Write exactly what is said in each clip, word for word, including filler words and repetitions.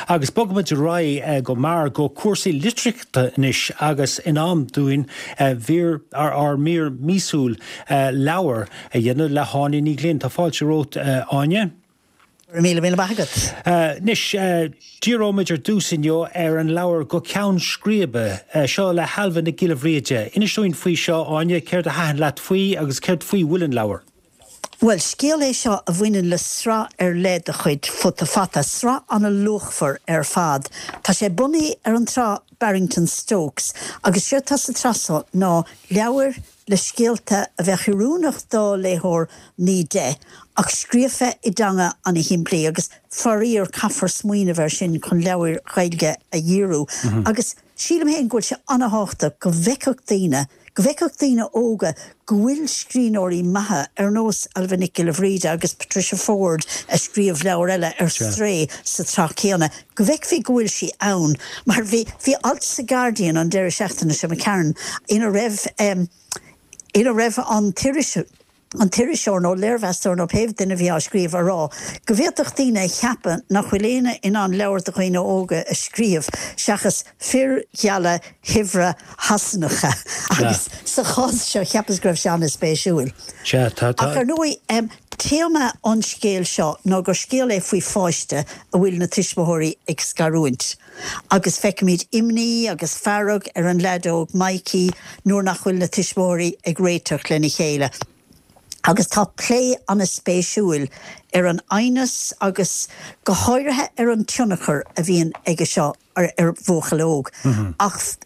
agus bogmuid rai uh, go mar go cuasaí litrichta níis agus inám dúin uh, vír ar, ar mír mísúl uh, leabhar a dhéanamh le hánaí ní glín tá fáilte rót uh, áine. Míle míle bagad. Uh, nis, uh, dírómaidir dúsinio ar an leabhar go ceann scríoba uh, seo le halbha na gilmhríide. Ina stúin faoi seo áine céir a hahan leat faoi agus céir faoi bhfuil an leabhar. Well, scéal é seo a bhaineann le srá ar leid a chuid fut a fata, srá an a luachfar ar fad. Tá sé bunaí ar an trá Barrington Stokes, agus seo tá sa trasá ná leabhar le scéalta a bheith chiúnach dá léthór ní de, ach scríofa i danga an i himplí, agus faríor caffar smuoine bhar sin chun leabhar chailge a dhíriú. Mm-hmm. Agus sílam héin gúil se anaháta go bheiceach daoine, go bheiceach daoine óga ghuiil scríóirí maithe ar nós Alva Nicola Vrida agus Patricia Ford a scríomh leabhar eile ar stré sa trá chéanna. Go bheic bhí ghuiil si ann, mar bhí bhí alt sa Guardian an deir seachtainna sem a cairn ina raibh um, ina raibh an tíiriseoir an tíiriseoir nó léirmheastóir nó péimhduine bhí á scríomh a rá. Go bhíoach daoine cheapan nach chuiléine in an leabhar do chuoine óga a scríomh seachas fir geala himhre hasanacha agus sa chás seo cheapas gribh seán is spéisiúil. Ach ar nuaí um, téama an scéal seo ná gur scéal é faoi fáiste a bhfuil na tuismóirí ag scarúint. Agus feicimid imní agus farrag ar an ledóg Mikey nuair nach bhfuil na tuismóirí ag réiteach lena chéile. Agus tá plé an a spéisiúil ar an ainas agus go háirithe ar an tionachar a bhíon aige seo ar, ar bhuachalóg. Mm-hmm. Ach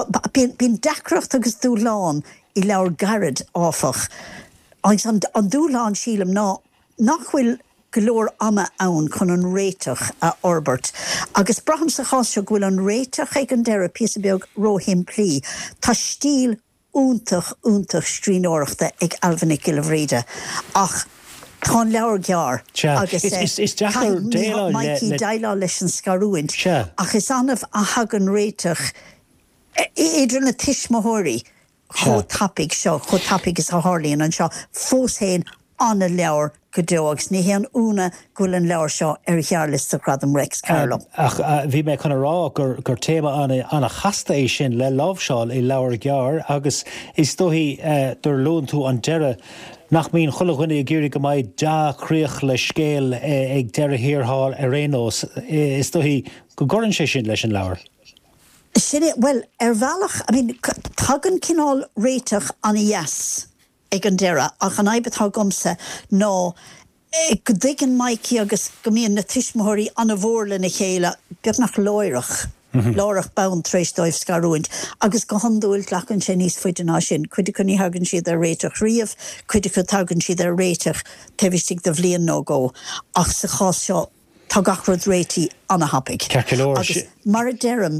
bíon decracht agus dúláán i leabhar garad áfach. Agus an, an dúláán sílam ná nachhfuil golóir ama ann chun an réiteach a orbert. Agus braham sa cháseo bhfuil an réiteach ag an deire píos beag róhim plí. Tá stíl úntach úntach scríóireachta ag Alva Nicola Vrida. Ach tá leabhar gear agus Mikey dailá leis an scarúint. Ach is anmh a hagan réiteach idir na tuismóirí cho tapig seo, cho tapig is a hálíonn an seo fós héin anna leabhar go deogus ní héan úna gúil an leabhar seo ar chearlis sa gradam Rex Carlo. Ach bhí mé chuna rá gur gur téma anna anna chasta é sin le lábhseáil i leabhar gear agus is dóhí uh, dur lún tú an deire nach mín chulaghine i ggéirí go mbeidh deachríoch le scéal uh, ag deire hiarthall a rénós is dóhí go gorann sé sin leis an leabhar. Sinne, well, ar bhealach, I mean, tagan cinál réiteach an yes ag an deire, ach an aibetá gomsa ná go dtigan Mikey agus go míon na tuismóirí an a bhórla na chéile beag nach láireach. Mm-hmm. Lárach bán tréis dóibh scarúint, agus go handúil leachann sé níos faoide ná sin, cuidir chu ní hagann siad ar réiteach riamh, cuidir chu tagann siad ar réiteach tevistigh de bhliain nó go, ach sa chás seo tá gachrad réití anna hapig. Agus mar a deirem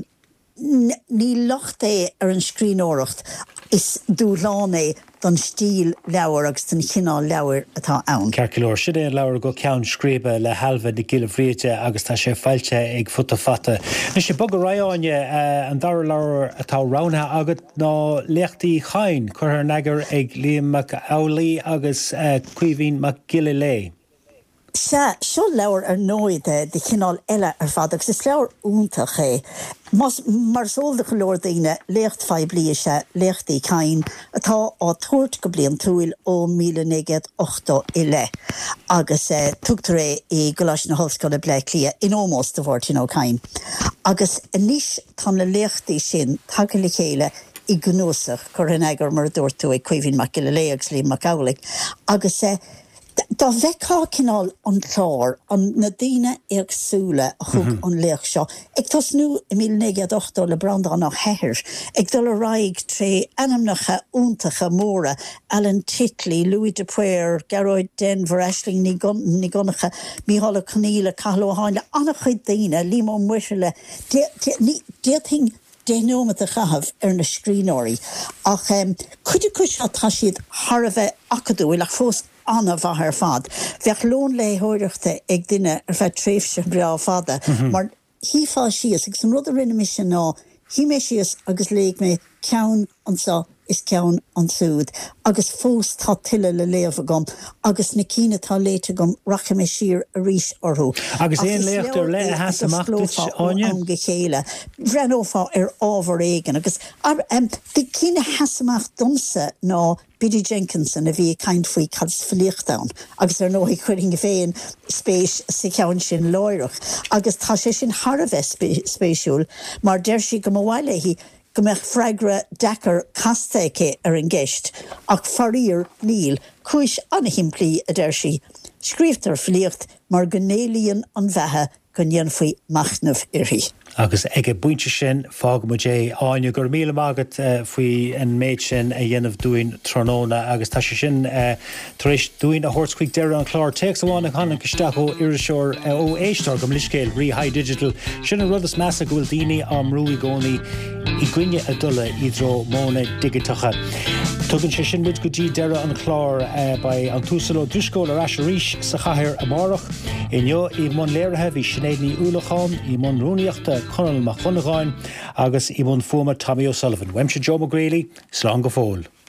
ní locht é ar an scríóireacht is dúláán é don stíl leabhar agus den chinál leabhar atá ann. Cercilóir sin é an leabhar go ceann scríoba le halbha na gilmhríide agus tá sé failte ag fut a fata. Nis sé bog a raáine uh, an dar leabhar atá ránha agat ná leachtaí chain chur ar neagar ag Liam Mac Aulaí agus uh, Caoimhín Mac Gillileigh. Se, seo leabhar ar nóide de chinál eile ar fad, agus is leabhar úntach é. Mas mar sóilde go leor daoine lécht fai bliise, léchtaí cain, atá á tuairt go blion túil ó míle négad ochta ile. Agus eh, tugtar é i goláis na hallscoile Blake Lia in ómós de bhórtin ó cain. Agus níos tá na léchtaí sin tagil le chéile i gnúsach chur an eagar mar dúirtú ag Caoimhín Mac Gillileigh agus Liam Mac Aulaigh. Agus eh, Tá bheicá cinál an chlár an na daoine agsúla a thug mm-hmm. an léach seo. Ag tosnú i míle négad ochta le branda nach heithir. Ag dul a raig tré anamnacha úntacha móra, Alan Titley, Louis Dupuer, Geroid Denver, Aisling Nigonacha, Mícheál Conneala, Cathal Óháin, anna chuid daoine, Límó Muirle, déting dénómad a chahabh ar na scríóirí. Ach um, chuidir cúis tá siad tharbheith acadú ach fós anna bhathair fad. Bheach lón le hóireachta ag duine ar bheith tréifse breá fada, mm-hmm. mar hí fá sios, ag san rud a rinne mis sin ná, hí mé sios agus léig mé ceann an sa is ceann an súd. Agus fós tá tuile le léamh gom, agus na cíine tá léite gom racha mé siar a rís orthú. Agus éon léachtar le a hasamach áine an go chéile. Brenófá ar ábhar éigen, agus um, de cíine hasamach domsa ná Biddy Jenkinson a bhí caint faoi cad fliachtáin, agus ar nóí chuing féin spéis sa ceann sin láireach. Agus tá sé sin Harbheith spéisiúil, mar deir si go mhhaile hí go meach freigra dechar castaice ar an gceist, ach farír níl, cúis anna himplí a deir si. Scríbtar fliocht mar gnéalaíonn an bheitthe go ndean faoi machnamh irthaí. Agus ige buinte sin fág mu dé áine gur míle mágad faoi an méid sin a dhéanamh dúin tróna agus tá sé sin taréis dúin a thuircuig deire an chlár teach amháin chana goisteach ó iriseoir ó éistar go liscéil rí High Digital sin an rud is measa go bhfuil daoine am rúí gcónaí i gcuine a dula i dro móna digitacha. Tugann sé sin muid go dtí deire an chlár ba an túsaló dúscóil ar as ríis sa chathair amárach. Inneo i món léirithe bhí Sinéadní Úlachán, i món rúnaíochta Conal Mac Chunagáin agus i món fuama Tommy O'Sullivan. Weimse Joe McGreely, slán go fóil.